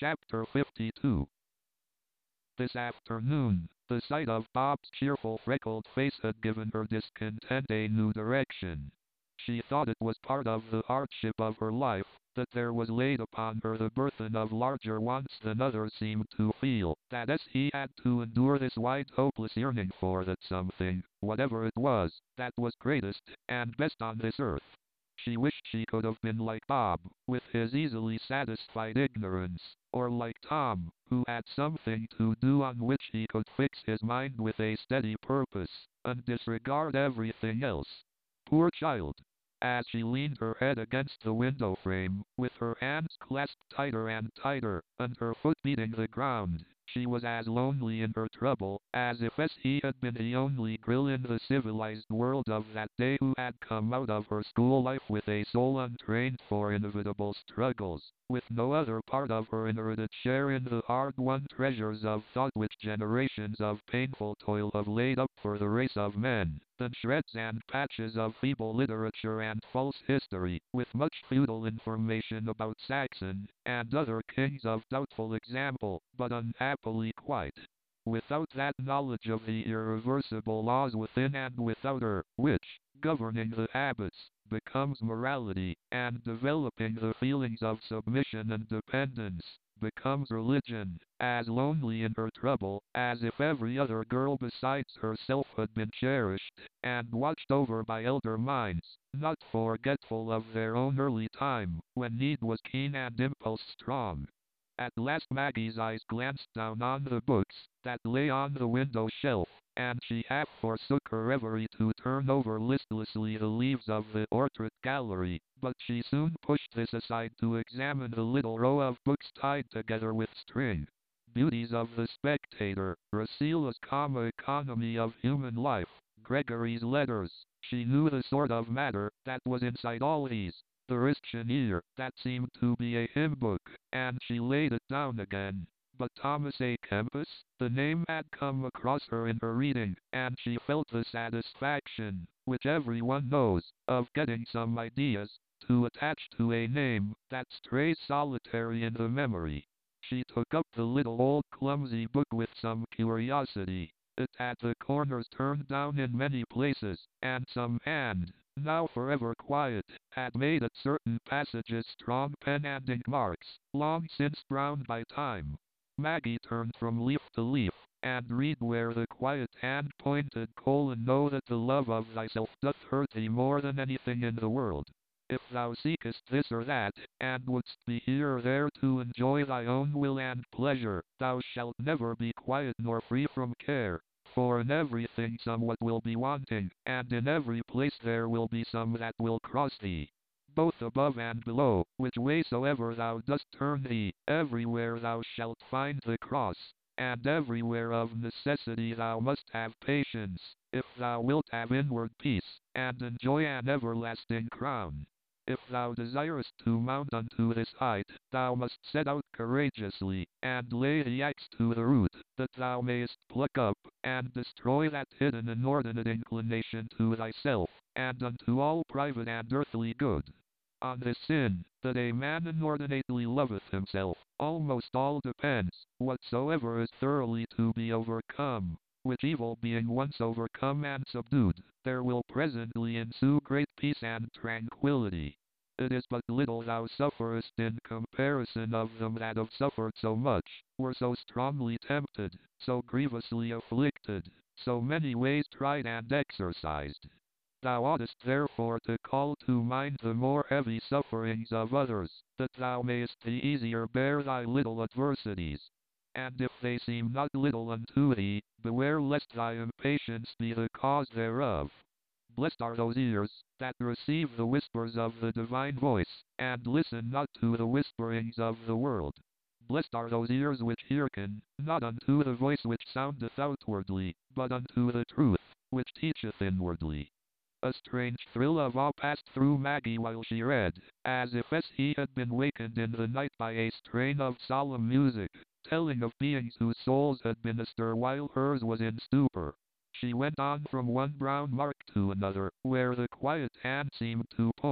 Chapter 52. This afternoon, the sight of Bob's cheerful freckled face had given her discontent a new direction. She thought it was part of the hardship of her life, that there was laid upon her the burthen of larger wants than others seemed to feel, that as he had to endure this wide hopeless yearning for that something, whatever it was, that was greatest and best on this earth. She wished she could have been like Bob, with his easily satisfied ignorance, or like Tom, who had something to do on which he could fix his mind with a steady purpose, and disregard everything else. Poor child! As she leaned her head against the window frame, with her hands clasped tighter and tighter, and her foot beating the ground, she was as lonely in her trouble, as if he had been the only girl in the civilized world of that day who had come out of her school life with a soul untrained for inevitable struggles, with no other part of her inherited share in the hard-won treasures of thought which generations of painful toil have laid up for the race of men, than shreds and patches of feeble literature and false history, with much feudal information about Saxon and other kings of doubtful example, but unhappily quite without that knowledge of the irreversible laws within and without her, which, governing the habits, becomes morality, and developing the feelings of submission and dependence, becomes religion, as lonely in her trouble, as if every other girl besides herself had been cherished, and watched over by elder minds, not forgetful of their own early time, when need was keen and impulse strong. At last Maggie's eyes glanced down on the books that lay on the window shelf, and she half forsook her reverie to turn over listlessly the leaves of the portrait gallery, but she soon pushed this aside to examine the little row of books tied together with string. Beauties of the Spectator, Racila's Comma Economy of Human Life, Gregory's Letters. She knew the sort of matter that was inside all these. The Ristioneer, that seemed to be a hymn book, and she laid it down again. But Thomas A. Kempis, the name had come across her in her reading, and she felt the satisfaction, which everyone knows, of getting some ideas to attach to a name that strays solitary in the memory. She took up the little old clumsy book with some curiosity. It had the corners turned down in many places, and some hand, now forever quiet, had made at certain passages strong pen and ink marks, long since browned by time. Maggie turned from leaf to leaf, and read where the quiet hand pointed: know that the love of thyself doth hurt thee more than anything in the world. If thou seekest this or that, and wouldst be here or there to enjoy thy own will and pleasure, thou shalt never be quiet nor free from care. For in everything somewhat will be wanting, and in every place there will be some that will cross thee. Both above and below, which way soever thou dost turn thee, everywhere thou shalt find the cross, and everywhere of necessity thou must have patience, if thou wilt have inward peace, and enjoy an everlasting crown. If thou desirest to mount unto this height, thou must set out courageously, and lay the axe to the root, that thou mayest pluck up, and destroy that hidden inordinate inclination to thyself, and unto all private and earthly good. On this sin, that a man inordinately loveth himself, almost all depends, whatsoever is thoroughly to be overcome. Which evil being once overcome and subdued, there will presently ensue great peace and tranquillity. It is but little thou sufferest in comparison of them that have suffered so much, were so strongly tempted, so grievously afflicted, so many ways tried and exercised. Thou oughtest therefore to call to mind the more heavy sufferings of others, that thou mayest the easier bear thy little adversities. And if they seem not little unto thee, beware lest thy impatience be the cause thereof. Blessed are those ears that receive the whispers of the divine voice, and listen not to the whisperings of the world. Blessed are those ears which hearken, not unto the voice which soundeth outwardly, but unto the truth, which teacheth inwardly. A strange thrill of awe passed through Maggie while she read, as if he had been wakened in the night by a strain of solemn music, telling of beings whose souls had been astir while hers was in stupor. She went on from one brown mark to another, where the quiet hand seemed to point,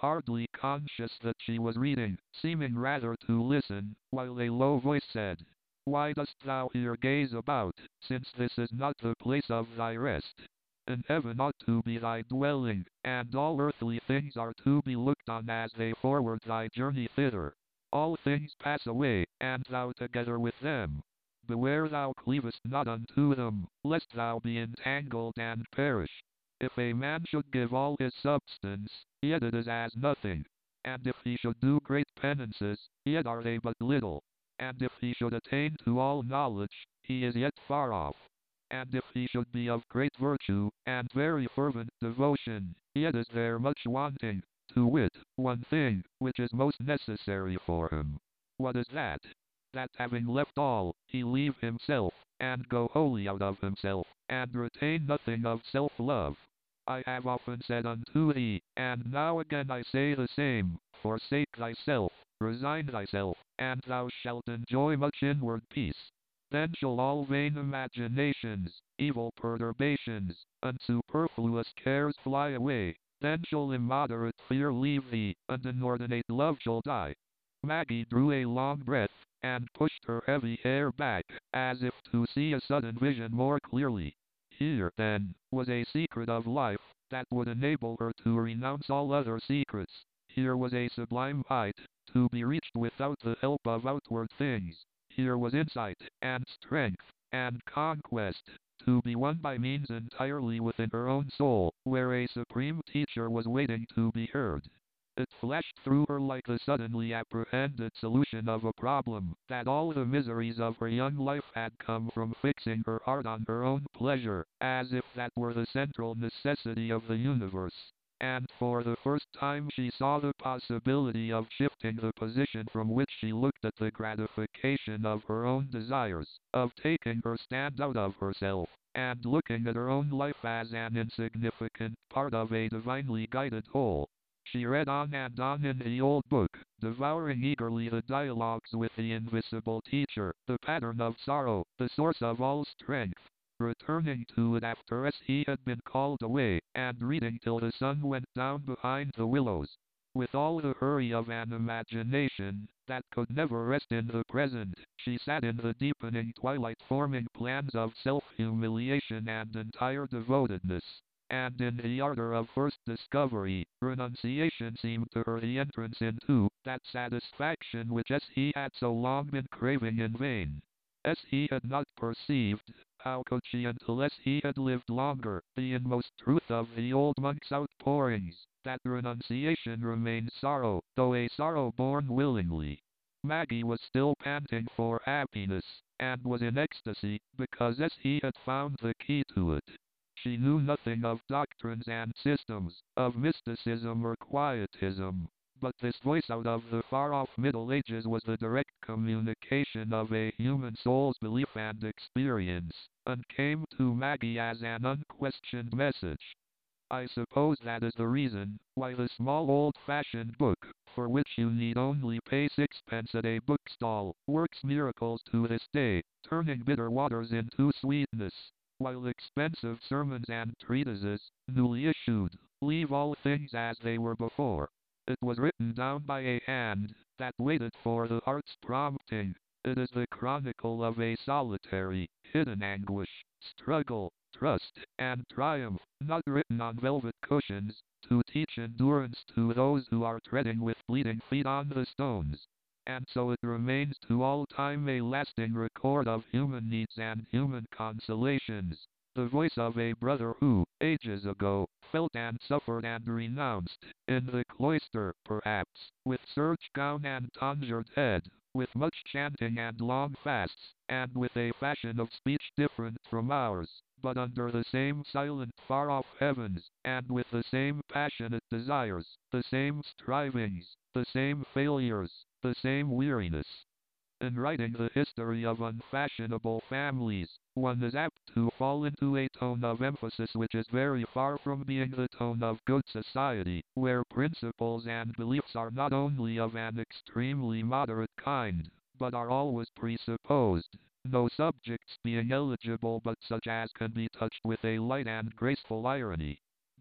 hardly conscious that she was reading, seeming rather to listen, while a low voice said, "Why dost thou here gaze about, since this is not the place of thy rest? And heaven ought to be thy dwelling, and all earthly things are to be looked on as they forward thy journey thither. All things pass away, and thou together with them. Beware thou cleavest not unto them, lest thou be entangled and perish. If a man should give all his substance, yet it is as nothing. And if he should do great penances, yet are they but little. And if he should attain to all knowledge, he is yet far off. And if he should be of great virtue, and very fervent devotion, yet is there much wanting, to wit, one thing, which is most necessary for him. What is that? That having left all, he leave himself, and go wholly out of himself, and retain nothing of self-love. I have often said unto thee, and now again I say the same, forsake thyself, resign thyself, and thou shalt enjoy much inward peace. Then shall all vain imaginations, evil perturbations, and superfluous cares fly away. Then shall immoderate fear leave thee, and inordinate love shall die." Maggie drew a long breath, and pushed her heavy hair back, as if to see a sudden vision more clearly. Here, then, was a secret of life, that would enable her to renounce all other secrets. Here was a sublime height, to be reached without the help of outward things. Here was insight, and strength, and conquest, to be won by means entirely within her own soul, where a supreme teacher was waiting to be heard. It flashed through her like the suddenly apprehended solution of a problem, that all the miseries of her young life had come from fixing her heart on her own pleasure, as if that were the central necessity of the universe. And for the first time she saw the possibility of shifting the position from which she looked at the gratification of her own desires, of taking her stand out of herself, and looking at her own life as an insignificant part of a divinely guided whole. She read on and on in the old book, devouring eagerly the dialogues with the invisible teacher, the pattern of sorrow, the source of all strength. Returning to it after he had been called away, and reading till the sun went down behind the willows. With all the hurry of an imagination that could never rest in the present, she sat in the deepening twilight forming plans of self-humiliation and entire devotedness. And in the ardor of first discovery, renunciation seemed to her the entrance into that satisfaction which he had so long been craving in vain. He had not perceived, how could she until he had lived longer, the inmost truth of the old monk's outpourings, that renunciation remained sorrow, though a sorrow borne willingly. Maggie was still panting for happiness, and was in ecstasy, because he had found the key to it. She knew nothing of doctrines and systems, of mysticism or quietism, but this voice out of the far-off Middle Ages was the direct communication of a human soul's belief and experience, and came to Maggie as an unquestioned message. I suppose that is the reason why the small old-fashioned book, for which you need only pay sixpence at a bookstall, works miracles to this day, turning bitter waters into sweetness, while expensive sermons and treatises, newly issued, leave all things as they were before. It was written down by a hand that waited for the heart's prompting. It is the chronicle of a solitary, hidden anguish, struggle, trust, and triumph, not written on velvet cushions, to teach endurance to those who are treading with bleeding feet on the stones. And so it remains to all time a lasting record of human needs and human consolations. The voice of a brother who, ages ago, felt and suffered and renounced, in the cloister, perhaps, with serge gown and tonsured head, with much chanting and long fasts, and with a fashion of speech different from ours, but under the same silent far-off heavens, and with the same passionate desires, the same strivings, the same failures, the same weariness. In writing the history of unfashionable families, one is apt to fall into a tone of emphasis which is very far from being the tone of good society, where principles and beliefs are not only of an extremely moderate kind, but are always presupposed, no subjects being eligible but such as can be touched with a light and graceful irony.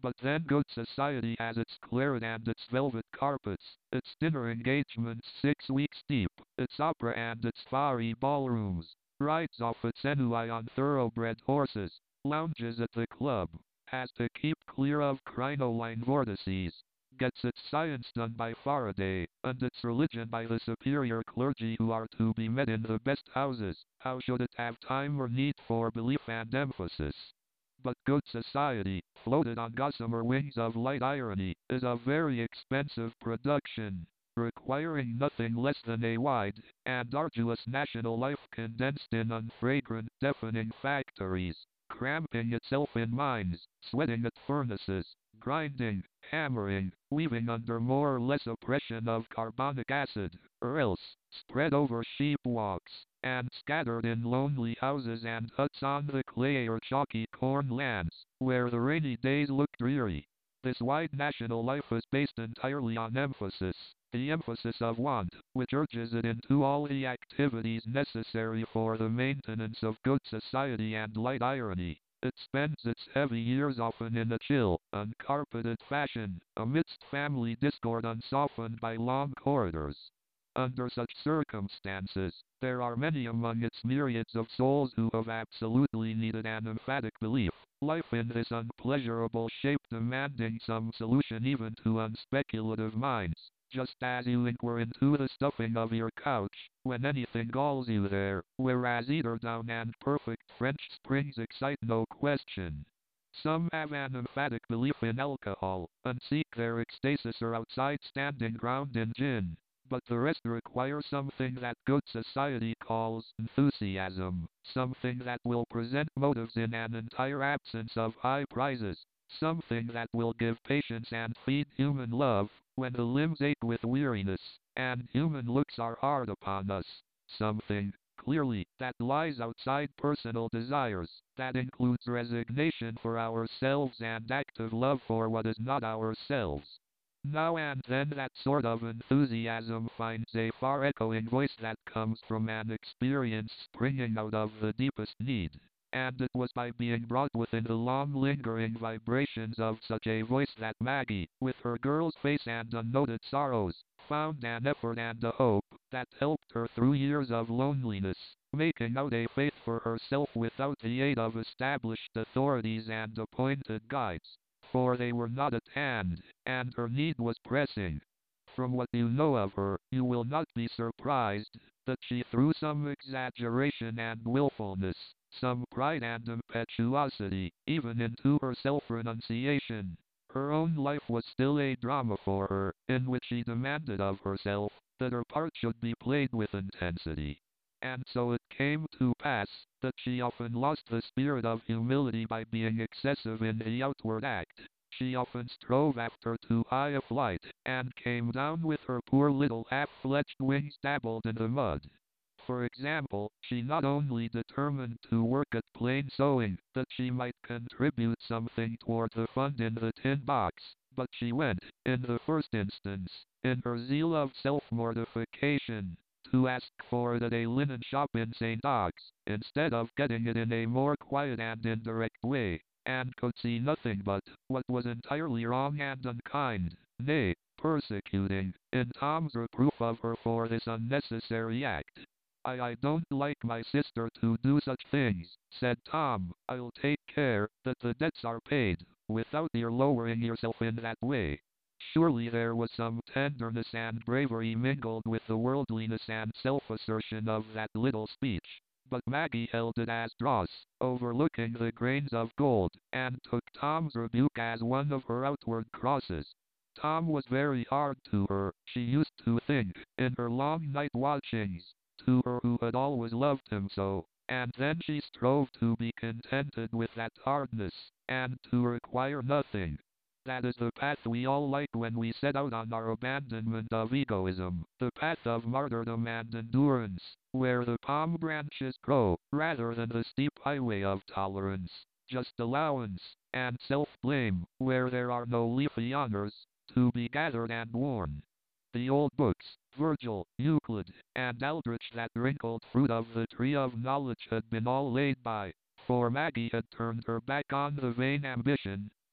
But then good society has its claret and its velvet carpets, its dinner engagements 6 weeks deep, its opera and its fiery ballrooms, rides off its ennui on thoroughbred horses, lounges at the club, has to keep clear of crinoline vortices, gets its science done by Faraday, and its religion by the superior clergy who are to be met in the best houses. How should it have time or need for belief and emphasis? But good society, floated on gossamer wings of light irony, is a very expensive production, requiring nothing less than a wide and arduous national life condensed in unfragrant, deafening factories, cramping itself in mines, sweating at furnaces, grinding, hammering, weaving under more or less oppression of carbonic acid, or else spread over sheep walks, and scattered in lonely houses and huts on the clay or chalky corn lands, where the rainy days look dreary. This wide national life is based entirely on emphasis, the emphasis of want, which urges it into all the activities necessary for the maintenance of good society and light irony. It spends its heavy years often in a chill, uncarpeted fashion, amidst family discord unsoftened by long corridors. Under such circumstances, there are many among its myriads of souls who have absolutely needed an emphatic belief, life in this unpleasurable shape demanding some solution even to unspeculative minds, just as you inquire into the stuffing of your couch, when anything galls you there, whereas eider down and perfect French springs excite no question. Some have an emphatic belief in alcohol, and seek their ecstasis or outside standing ground in gin. But the rest require something that good society calls enthusiasm, something that will present motives in an entire absence of high prizes, something that will give patience and feed human love, when the limbs ache with weariness, and human looks are hard upon us, something, clearly, that lies outside personal desires, that includes resignation for ourselves and active love for what is not ourselves. Now and then that sort of enthusiasm finds a far echoing voice that comes from an experience springing out of the deepest need. And it was by being brought within the long lingering vibrations of such a voice that Maggie, with her girl's face and unnoted sorrows, found an effort and a hope that helped her through years of loneliness, making out a faith for herself without the aid of established authorities and appointed guides, for they were not at hand, and her need was pressing. From what you know of her, you will not be surprised that she, through some exaggeration and willfulness, some pride and impetuosity, even into her self-renunciation. Her own life was still a drama for her, in which she demanded of herself that her part should be played with intensity. And so it came to pass that she often lost the spirit of humility by being excessive in the outward act. She often strove after too high a flight, and came down with her poor little half-fledged wings dabbled in the mud. For example, she not only determined to work at plain sewing, that she might contribute something toward the fund in the tin box, but she went, in the first instance, in her zeal of self-mortification, to ask for it at a linen shop in St. Ogg's, instead of getting it in a more quiet and indirect way, and could see nothing but what was entirely wrong and unkind, nay, persecuting, in Tom's reproof of her for this unnecessary act. I don't like my sister to do such things, said Tom. I'll take care that the debts are paid, without your lowering yourself in that way. Surely there was some tenderness and bravery mingled with the worldliness and self-assertion of that little speech. But Maggie held it as dross, overlooking the grains of gold, and took Tom's rebuke as one of her outward crosses. Tom was very hard to her, she used to think, in her long night watchings, to her who had always loved him so, and then she strove to be contented with that hardness, and to require nothing. That is the path we all like when we set out on our abandonment of egoism, the path of martyrdom and endurance, where the palm branches grow, rather than the steep highway of tolerance, just allowance, and self-blame, where there are no leafy honors to be gathered and worn. The old books, Virgil, Euclid, and Aldrich, that wrinkled fruit of the tree of knowledge, had been all laid by, for Maggie had turned her back on the vain ambition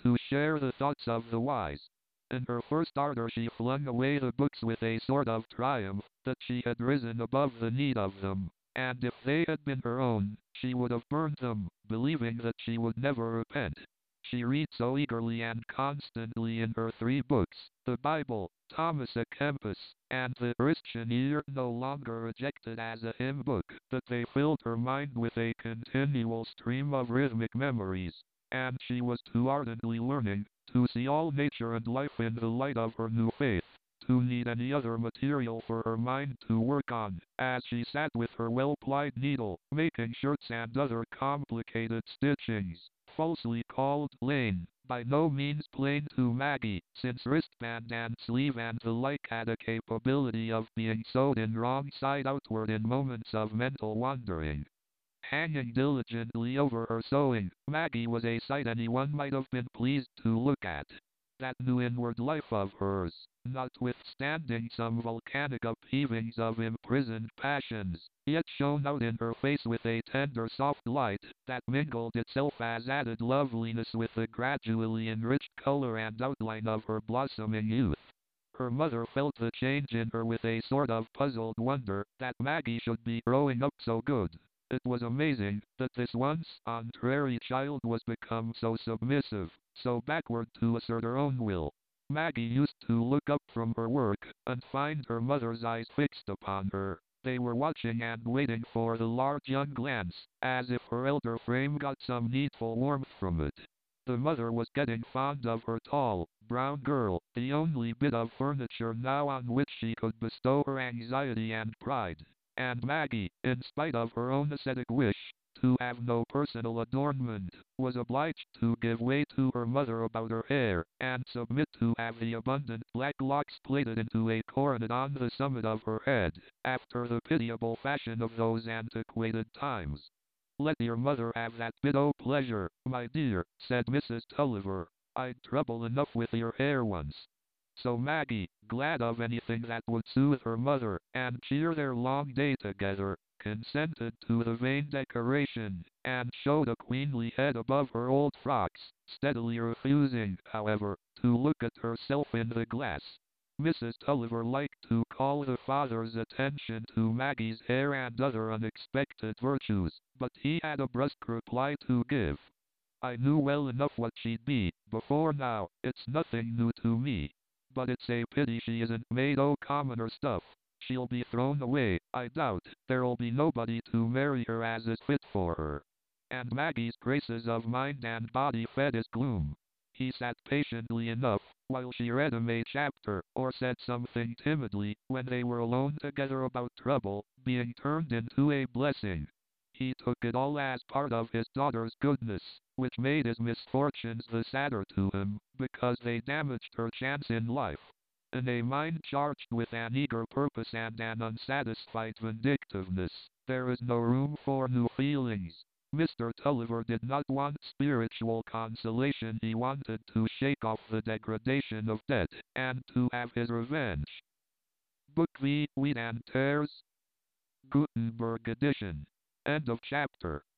to share the thoughts of the wise. In her first ardor she flung away the books with a sort of triumph, that she had risen above the need of them, and if they had been her own, she would have burned them, believing that she would never repent. She read so eagerly and constantly in her 3 books, the Bible, Thomas à Kempis, and the Christian Year, no longer rejected as a hymn book, that they filled her mind with a continual stream of rhythmic memories, and she was too ardently learning to see all nature and life in the light of her new faith, to need any other material for her mind to work on, as she sat with her well-plied needle, making shirts and other complicated stitchings, falsely called plain, by no means plain to Maggie, since wristband and sleeve and the like had a capability of being sewed in wrong side outward in moments of mental wandering. Hanging diligently over her sewing, Maggie was a sight anyone might have been pleased to look at. That new inward life of hers, notwithstanding some volcanic upheavings of imprisoned passions, yet shone out in her face with a tender soft light, that mingled itself as added loveliness with the gradually enriched color and outline of her blossoming youth. Her mother felt the change in her with a sort of puzzled wonder, that Maggie should be growing up so good. It was amazing that this once contrary child was become so submissive, so backward to assert her own will. Maggie used to look up from her work, and find her mother's eyes fixed upon her. They were watching and waiting for the large young glance, as if her elder frame got some needful warmth from it. The mother was getting fond of her tall, brown girl, the only bit of furniture now on which she could bestow her anxiety and pride. And Maggie, in spite of her own ascetic wish to have no personal adornment, was obliged to give way to her mother about her hair, and submit to have the abundant black locks plaited into a coronet on the summit of her head, after the pitiable fashion of those antiquated times. "Let your mother have that bit o' pleasure, my dear," said Mrs. Tulliver. "I'd trouble enough with your hair once." So Maggie, glad of anything that would soothe her mother, and cheer their long day together, consented to the vain decoration, and showed a queenly head above her old frocks, steadily refusing, however, to look at herself in the glass. Mrs. Tulliver liked to call the father's attention to Maggie's hair and other unexpected virtues, but he had a brusque reply to give. "I knew well enough what she'd be, before now, it's nothing new to me. But it's a pity she isn't made o' commoner stuff. She'll be thrown away, I doubt. There'll be nobody to marry her as is fit for her." And Maggie's graces of mind and body fed his gloom. He sat patiently enough, while she read him a chapter, or said something timidly, when they were alone together about trouble being turned into a blessing. He took it all as part of his daughter's goodness, which made his misfortunes the sadder to him, because they damaged her chance in life. In a mind charged with an eager purpose and an unsatisfied vindictiveness, there is no room for new feelings. Mr. Tulliver did not want spiritual consolation, he wanted to shake off the degradation of debt, and to have his revenge. Book V. Wheat and Tares. Gutenberg edition. End of chapter.